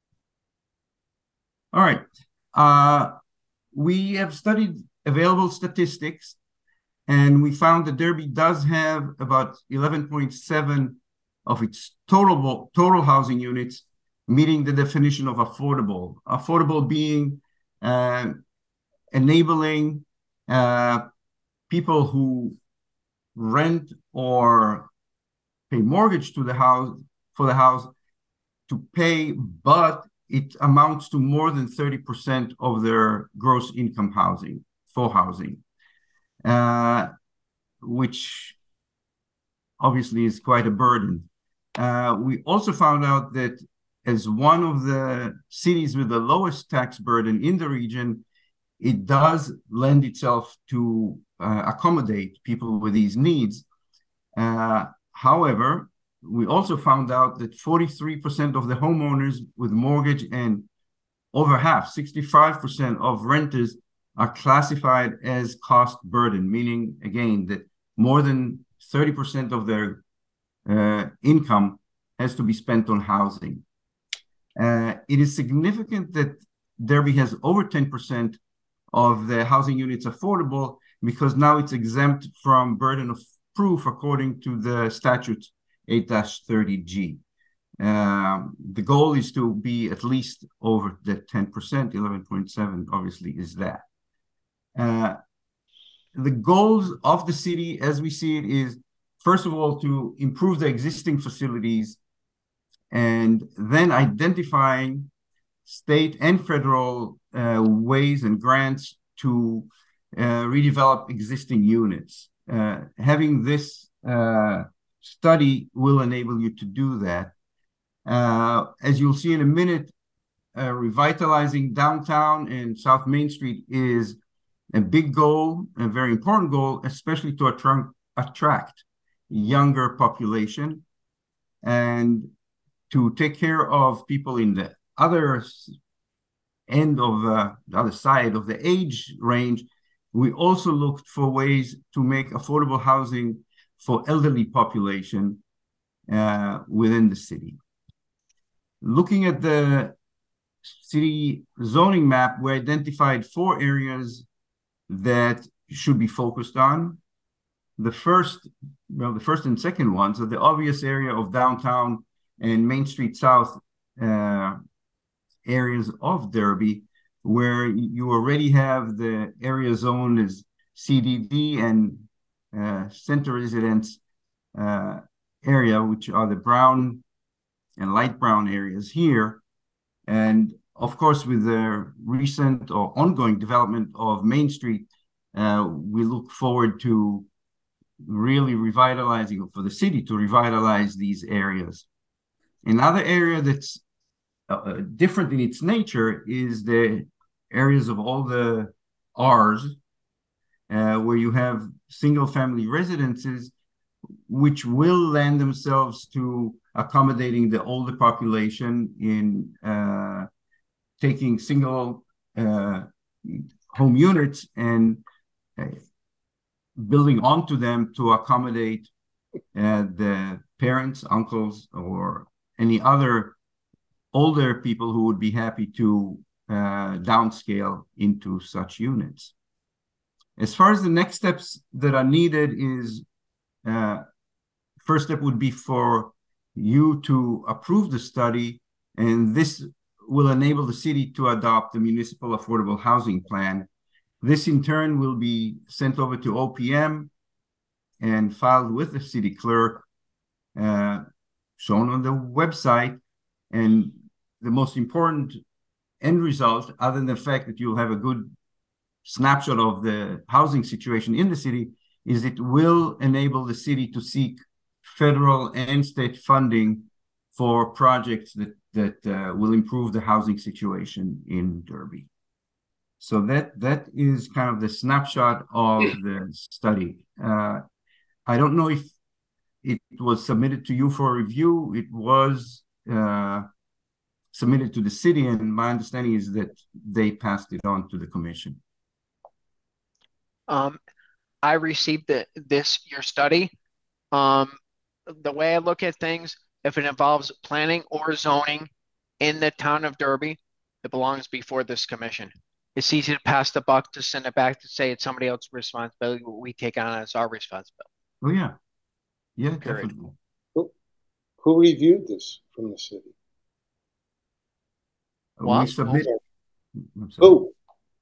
All right. Uh, we have studied available statistics, and we found that Derby does have about eleven point seven of its total, total housing units meeting the definition of affordable. Affordable being uh, enabling uh, people who rent or pay mortgage to the house for the house to pay, but it amounts to more than thirty percent of their gross income housing, for housing, uh, which obviously is quite a burden. Uh, we also found out that as one of the cities with the lowest tax burden in the region, it does lend itself to uh, accommodate people with these needs. Uh, however, we also found out that forty-three percent of the homeowners with mortgage and over half, sixty-five percent of renters are classified as cost burden, meaning, again, that more than thirty percent of their uh, income has to be spent on housing. Uh, it is significant that Derby has over ten percent of the housing units affordable, because now it's exempt from burden of proof according to the statute eight thirty G. Um, the goal is to be at least over the ten percent, eleven point seven obviously is that. Uh, the goals of the city, as we see it, is first of all to improve the existing facilities and then identifying state and federal uh, ways and grants to uh, redevelop existing units. Uh, having this uh, study will enable you to do that. Uh, as you'll see in a minute, uh, revitalizing downtown and South Main Street is a big goal, a very important goal, especially to attract, attract younger population and to take care of people in the other end of uh, the other side of the age range. We also looked for ways to make affordable housing for elderly population uh, within the city. Looking at the city zoning map, we identified four areas that should be focused on. The first, well, the first and second ones are the obvious area of downtown and Main Street South uh, areas of Derby, where you already have the area zoned as C D D and uh, center residence uh, area, which are the brown and light brown areas here. And of course, with the recent or ongoing development of Main Street, uh, we look forward to really revitalizing, for the city to revitalize these areas. Another area that's uh, different in its nature is the areas of all the R's, uh, where you have single family residences, which will lend themselves to accommodating the older population in uh, taking single uh, home units and uh, building onto them to accommodate uh, the parents, uncles, or any other older people who would be happy to uh, downscale into such units. As far as the next steps that are needed is, uh, first step would be for you to approve the study, and this will enable the city to adopt the municipal affordable housing plan. This in turn will be sent over to O P M and filed with the city clerk, uh, shown on the website. And the most important end result, other than the fact that you'll have a good snapshot of the housing situation in the city, is it will enable the city to seek federal and state funding for projects that, that uh, will improve the housing situation in Derby. So that that is kind of the snapshot of the study. Uh, I don't know if it was submitted to you for review. It was uh, submitted to the city, and my understanding is that they passed it on to the commission. Um, I received the, this, your study. Um, the way I look at things, if it involves planning or zoning in the town of Derby, it belongs before this commission. It's easy to pass the buck, to send it back, to say it's somebody else's responsibility. What we take on as our responsibility. Oh yeah, yeah, Period. definitely. Who, who reviewed this from the city? Well, we submitted. Who?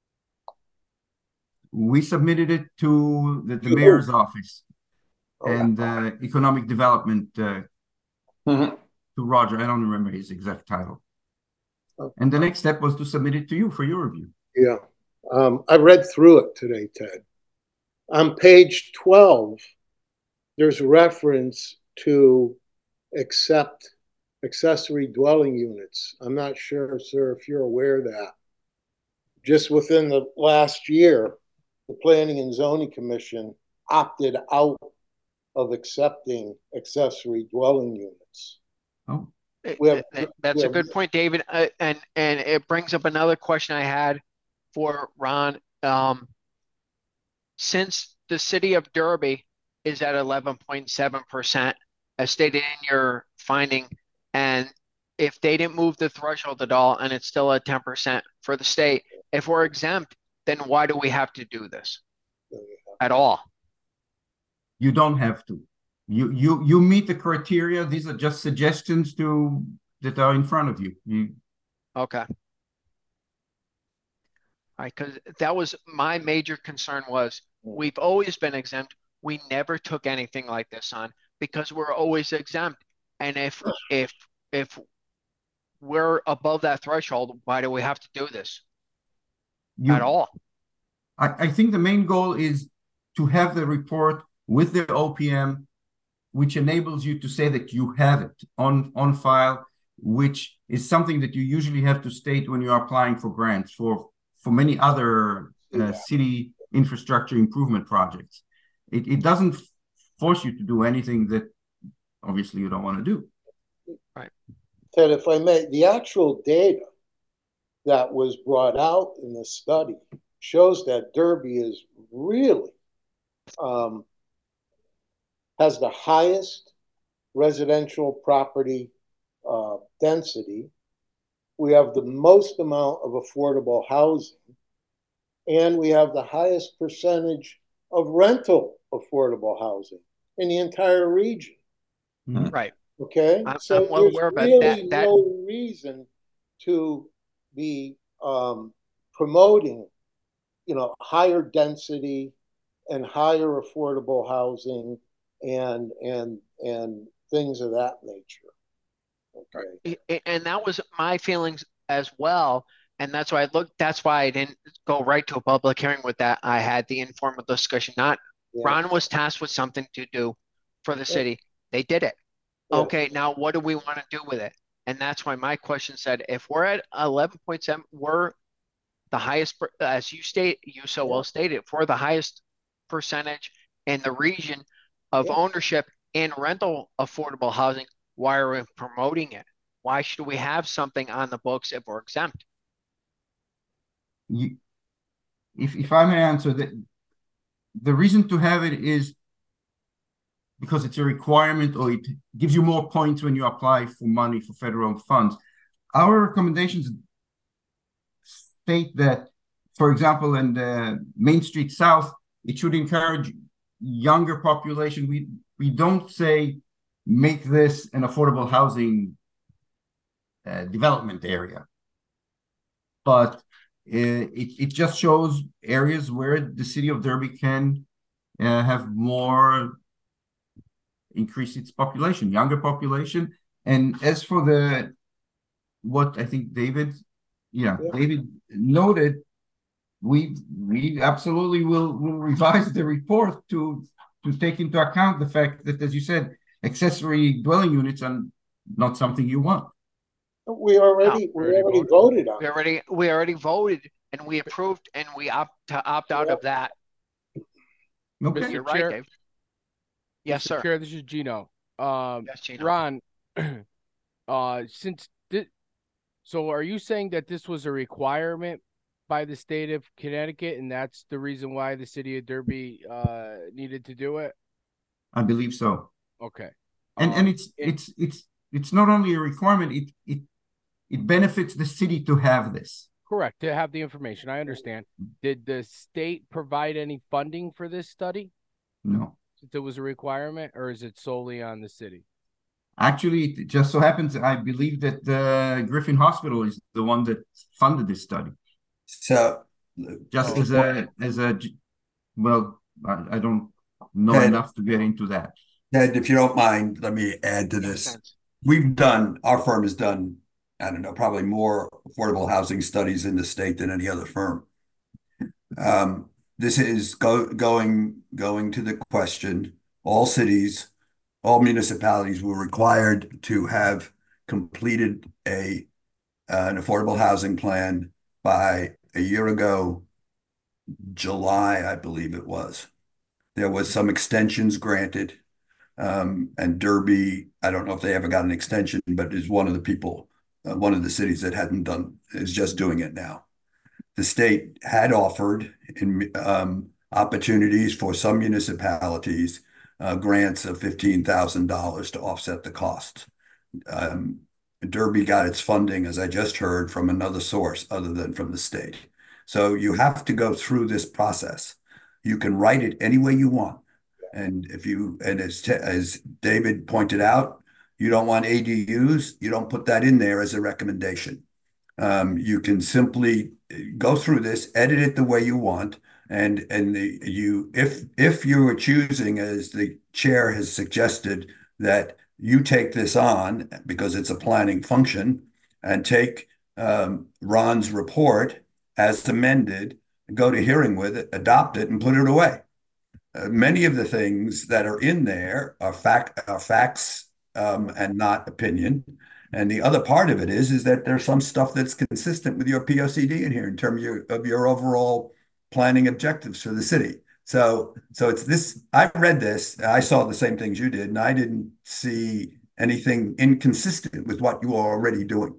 We submitted it to the, the mayor's office Oh, and uh, economic development uh, Mhm. to Roger. I don't remember his exact title. Okay. And the next step was to submit it to you for your review. Yeah. Um, I read through it today, Ted. On page twelve, there's reference to accept accessory dwelling units. I'm not sure, sir, if you're aware of that. Just within the last year, the Planning and Zoning Commission opted out of accepting accessory dwelling units. Oh, We have, That- That's we a have- good point, David. Uh, and and it brings up another question I had for Ron. Um, since the city of Derby is at eleven point seven percent, as stated in your finding, and if they didn't move the threshold at all, and it's still at ten percent for the state, if we're exempt, then why do we have to do this? we have at all. You don't have to. You you you meet the criteria. These are just suggestions to that are in front of you. You Okay. All right, because that was my major concern was we've always been exempt. We never took anything like this on because we're always exempt. And if if if we're above that threshold, why do we have to do this you at all? I, I think the main goal is to have the report with the O P M, which enables you to say that you have it on, on file, which is something that you usually have to state when you're applying for grants for, for many other uh, city infrastructure improvement projects. It, it doesn't force you to do anything that obviously you don't want to do. Right. Ted, if I may, the actual data that was brought out in the study shows that Derby is really um, has the highest residential property uh, density. We have the most amount of affordable housing, and we have the highest percentage of rental affordable housing in the entire region. Right. Okay, I'm, so I'm well there's aware of really that. that no reason to be um, promoting, you know, higher density and higher affordable housing and and and things of that nature. Okay. And that was my feelings as well. And that's why I looked, that's why I didn't go right to a public hearing with that. I had the informal discussion. Not Yeah. Ron was tasked with something to do for the city. They did it. Yeah. Okay, now what do we want to do with it? And that's why my question said, if we're at eleven point seven, we're the highest, as you state, you so well stated, if we're the highest percentage in the region of Yeah. ownership and rental affordable housing, why are we promoting it? Why should we have something on the books if we're exempt? You, if if I may answer that, the reason to have it is because it's a requirement, or it gives you more points when you apply for money for federal funds. Our recommendations state that, for example, in the Main Street South, it should encourage younger population. We we don't say make this an affordable housing uh, development area, but uh, it it just shows areas where the city of Derby can uh, have more, increase its population, younger population. And as for the what I think David, yeah, Yeah. David noted, we we absolutely will will revise the report to to take into account the fact that, as you said, accessory dwelling units are not something you want. We already No, we already already voted. voted on We it. already we already voted and we approved and we opt to opt out of that. Okay. Mister You're right, Chair, Dave. Yes, Mister sir. Chair, this is Gino. Um, Yes, Gino. Ron, uh, since thi- so are you saying that this was a requirement by the state of Connecticut, and that's the reason why the city of Derby uh needed to do it? I believe so. Okay. And and Um, it's it- it's it's it's not only a requirement, it it it benefits the city to have this. Correct, to have the information. I understand. Did the state provide any funding for this study? No. Since it was a requirement, or is it solely on the city? Actually, it just so happens, I believe that the Griffin Hospital is the one that funded this study. So, Just Oh, as a as a well, I, I don't know Ted, enough to get into that. Ted, if you don't mind, let me add to Makes this. sense. We've done, our firm has done, I don't know, probably more affordable housing studies in the state than any other firm. Um, this is go, going going to the question, all cities, all municipalities were required to have completed a uh, an affordable housing plan by a year ago, July, I believe it was. There was some extensions granted. Um, and Derby, I don't know if they ever got an extension, but is one of the people, uh, one of the cities that hadn't done, is just doing it now. The state had offered in um, opportunities for some municipalities, uh, grants of fifteen thousand dollars to offset the cost. Um, Derby got its funding, as I just heard, from another source other than from the state. So you have to go through this process. You can write it any way you want. And if you, and as, as David pointed out, you don't want A D Us, you don't put that in there as a recommendation. Um, you can simply go through this, edit it the way you want, and and the, you if if you are choosing, as the chair has suggested, that you take this on because it's a planning function, and take um, Ron's report as amended, go to hearing with it, adopt it, and put it away. Uh, many of the things that are in there are fact are facts um, and not opinion. And the other part of it is is that there's some stuff that's consistent with your P O C D in here in terms of your, of your overall planning objectives for the city. So so it's this. I read this. I saw the same things you did, and I didn't see anything inconsistent with what you are already doing.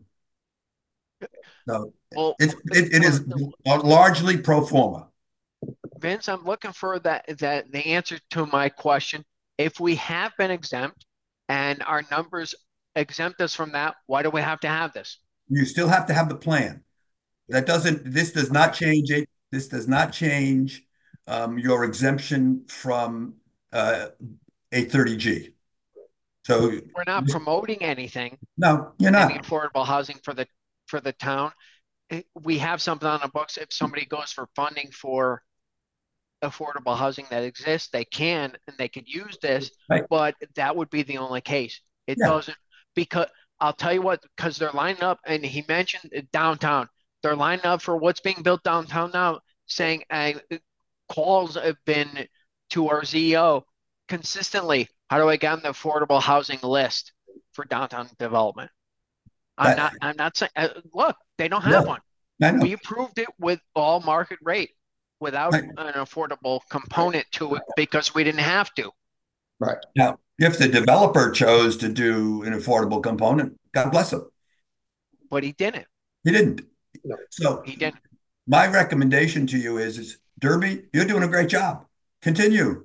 So Well, it, it, it is largely pro forma. Vince, I'm looking for that that the answer to my question. If we have been exempt and our numbers exempt us from that, why do we have to have this? You still have to have the plan. That doesn't, this does not change it. This does not change um, your exemption from uh, eight thirty G. So we're not promoting anything. No, you're not. Any affordable housing for the for the town. We have something on the books. If somebody goes for funding for affordable housing that exists, they can, and they could use this, right. But that would be the only case. It yeah. doesn't, because I'll tell you what, because they're lining up, and he mentioned downtown. They're lining up for what's being built downtown now, saying uh, calls have been to our Z E O consistently. How do I get on the affordable housing list for downtown development? I'm not. I'm not saying. Uh, look, they don't have no, one. We approved it with all market rate, without right. an affordable component to it, because we didn't have to. Right now, if the developer chose to do an affordable component, God bless him. But he didn't. He didn't. No. So he didn't. My recommendation to you is, is Derby, you're doing a great job. Continue.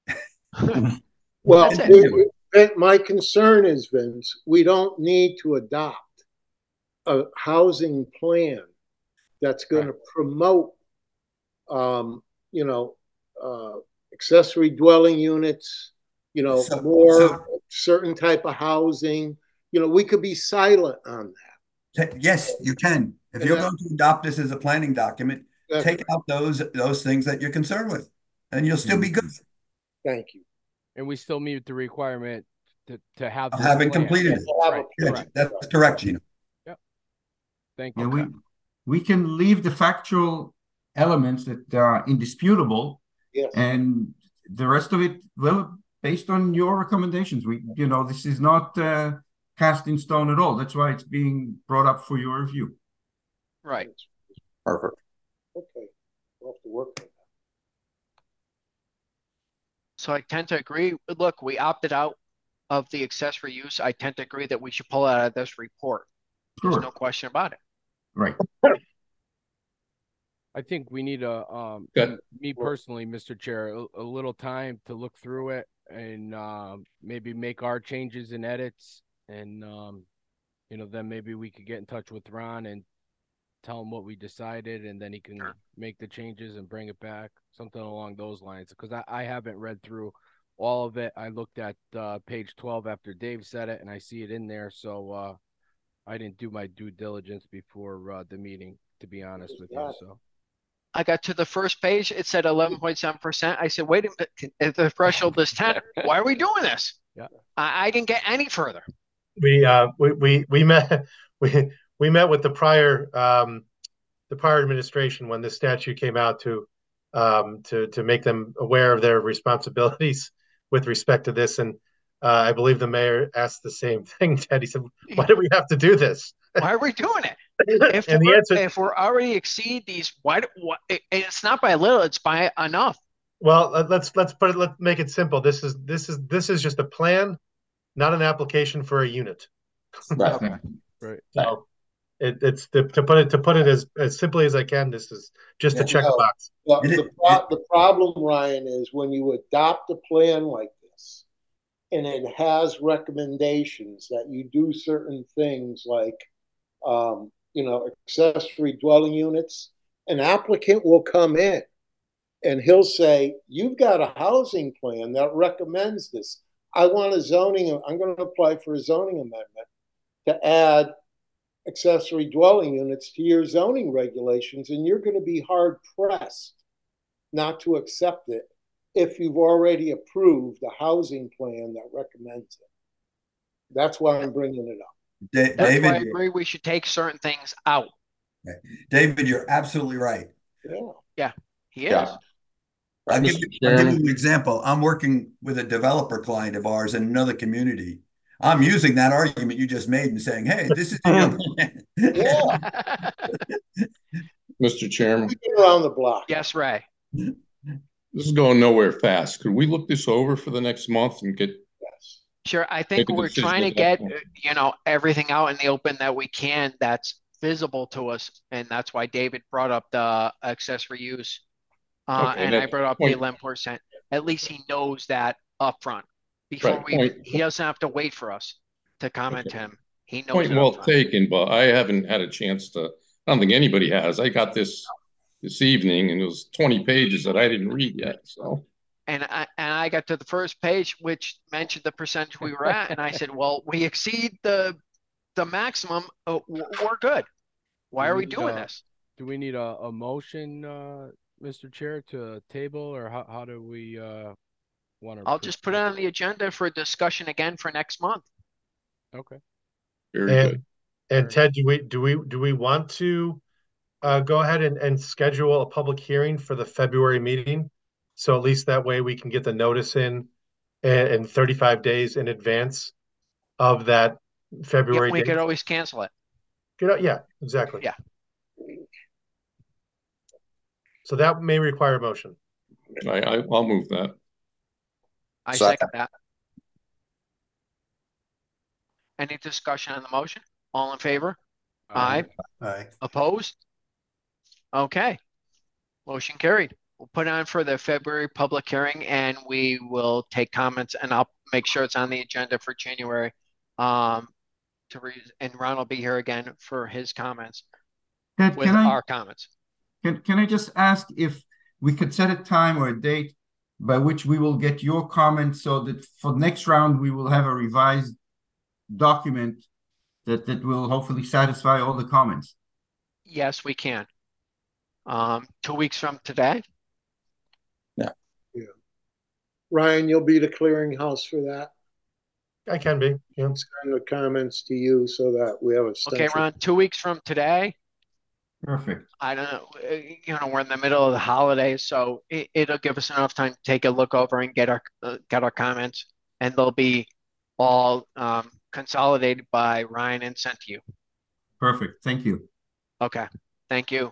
Well, Continue. We, my concern is, Vince, we don't need to adopt a housing plan that's going right. to promote, um, you know, uh, accessory dwelling units, you know, so, more so, certain type of housing. You know, we could be silent on that. Yes, you can. If and you're that, going to adopt this as a planning document, take right. out those those things that you're concerned with, and you'll still be good. Thank you. And we still meet the requirement to, to have this having plan. completed it. Right. Yes, correct. That's correct, Gino. Yep. Thank you. Yeah, we, we can leave the factual elements that are indisputable, yes. and the rest of it, well, based on your recommendations. We, you know, this is not uh, cast in stone at all. That's why it's being brought up for your review. Right. Perfect. Okay. We'll have to work on that. So I tend to agree. Look, we opted out of the accessory use. I tend to agree that we should pull it out of this report. There's sure. no question about it. Right. I think we need a, um, Good. me personally, Mister Chair, a, a little time to look through it and um, maybe make our changes and edits. And, um, you know, then maybe we could get in touch with Ron and tell him what we decided, and then he can sure. make the changes and bring it back, something along those lines. Because I, I haven't read through all of it. I looked at uh, page twelve after Dave said it, and I see it in there. So uh, I didn't do my due diligence before uh, the meeting, to be honest with you. So I got to the first page. It said eleven point seven percent. I said, wait a minute, if the threshold is ten, why are we doing this? Yeah, I, I didn't get any further. We uh we we, we met we we met with the prior um the prior administration when the statute came out to um to to make them aware of their responsibilities with respect to this, and uh, I believe the mayor asked the same thing. Ted, he said, "Why do we have to do this? Why are we doing it? If and we're, the answer, if we're already exceed these, why? What? It's not by little; it's by enough." Well, let's let's put it. Let's make it simple. This is this is this is just a plan, not an application for a unit. Right. Okay. Right. So it, it's to, to put it to put it as, as simply as I can. This is just yeah, a checkbox. No, the, the, pro the problem, Ryan, is when you adopt a plan like this, and it has recommendations that you do certain things like, um, you know, accessory dwelling units. An applicant will come in and he'll say, you've got a housing plan that recommends this. I want a zoning, I'm going to apply for a zoning amendment to add accessory dwelling units to your zoning regulations, and you're going to be hard pressed not to accept it if you've already approved a housing plan that recommends it. That's why I'm bringing it up. Da- That's David, why I agree we should take certain things out. David, you're absolutely right. Yeah. Yeah, he is. Yeah. I'll give, Mister you, I'll give you Chairman. an example. I'm working with a developer client of ours in another community. I'm using that argument you just made and saying, hey, this is in your plan. Yeah. Mister Chairman, We've been around the block. Yes, Ray. this is going nowhere fast. Could we look this over for the next month and get Yes. Sure. I think Make a we're decision trying to at that get, point. uh, you know, everything out in the open that we can that's visible to us. And that's why David brought up the accessory use. Uh, Okay, and I that brought up the point- eleven percent. At least he knows that upfront before Right, we, point- he doesn't have to wait for us to comment to him. He knows Point it well upfront. taken, but I haven't had a chance to, I don't think anybody has. I got this this evening and it was twenty pages that I didn't read yet, so. And I, and I got to the first page, which mentioned the percentage we were at. And I said, well, we exceed the, the maximum. Uh, we're good. Why Do are we we need doing a- this? Do we need a, a motion, uh, Mister Chair, to table, or how, how do we, uh, want to? I'll just put it on the agenda for discussion again for next month. Okay. Very And, good. and Ted, do we, do we, do we want to uh, go ahead and, and schedule a public hearing for the February meeting? So at least that way we can get the notice in and, and thirty-five days in advance of that Yeah, February we date. could always cancel it. You know, yeah, exactly. Yeah. So that may require a motion. I, I, I'll move that. I Second. second that. Any discussion on the motion? All in favor? Aye. Aye. Opposed? Okay. Motion carried. We'll put it on for the February public hearing and we will take comments and I'll make sure it's on the agenda for January. Um, to read, and Ron will be here again for his comments Ted, with can I, our comments. can, can I just ask if we could set a time or a date by which we will get your comments so that for the next round, we will have a revised document that, that will hopefully satisfy all the comments? Yes, we can. Um, two weeks from today. Ryan, you'll be the clearinghouse for that. I can be, yeah. Send the comments to you so that we have a Okay, central. Ron, two weeks from today. Perfect. I don't know, uh, you know, we're in the middle of the holidays, so it, it'll give us enough time to take a look over and get our, uh, get our comments. And they'll be all, um, consolidated by Ryan and sent to you. Perfect. Thank you. Okay, thank you.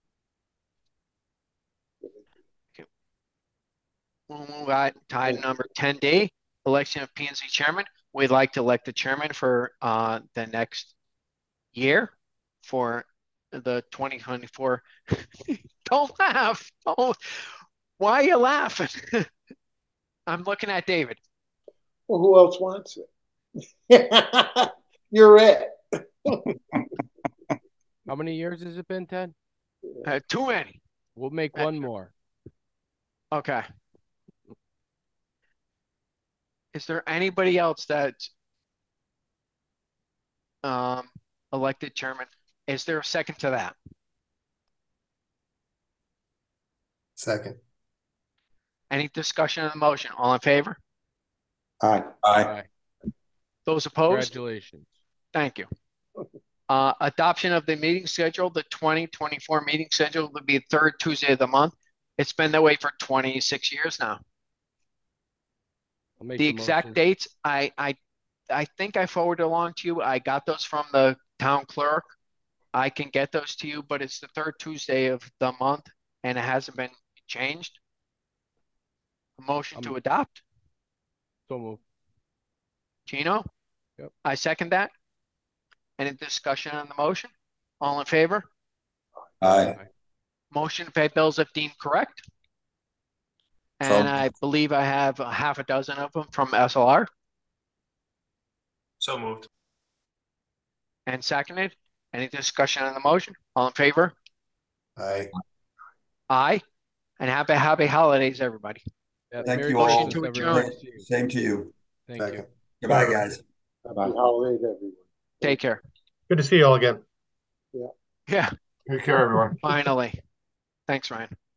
Okay. We'll move on to item number ten D, election of P and Z chairman. We'd like to elect the chairman for, uh, the next year for the twenty twenty-four. Don't laugh. Oh, why are you laughing? I'm looking at David. Well, who else wants it? You're it. How many years has it been, Ted? Uh, too many. We'll make one more. Okay. Is there anybody else that's um, elected chairman? Is there a second to that? Second. Any discussion on the motion? All in favor? Aye. Aye. Those opposed? Congratulations. Thank you. Uh, adoption of the meeting schedule, the twenty twenty-four meeting schedule will be third Tuesday of the month. It's been that way for twenty-six years now. I'll make The the exact motion. dates, I, I, I think I forwarded along to you. I got those from the town clerk. I can get those to you, but it's the third Tuesday of the month and it hasn't been changed. A motion to Um, adopt. So move. Gino? Yep. I second that. Any discussion on the motion? All in favor? Aye. Motion to pay bills if deemed correct. So- And I believe I have a half a dozen of them from S L R So moved. and seconded. Any discussion on the motion? All in favor? Aye. Aye. And happy, happy holidays, everybody. Yeah, Thank Merry you all. Motion to Christmas, everyone. adjourn. Same to you. Thank you. Goodbye, guys. Happy holidays, everyone. Take care. Good to see you all again. Yeah, Take care, everyone. finally. Thanks, Ryan.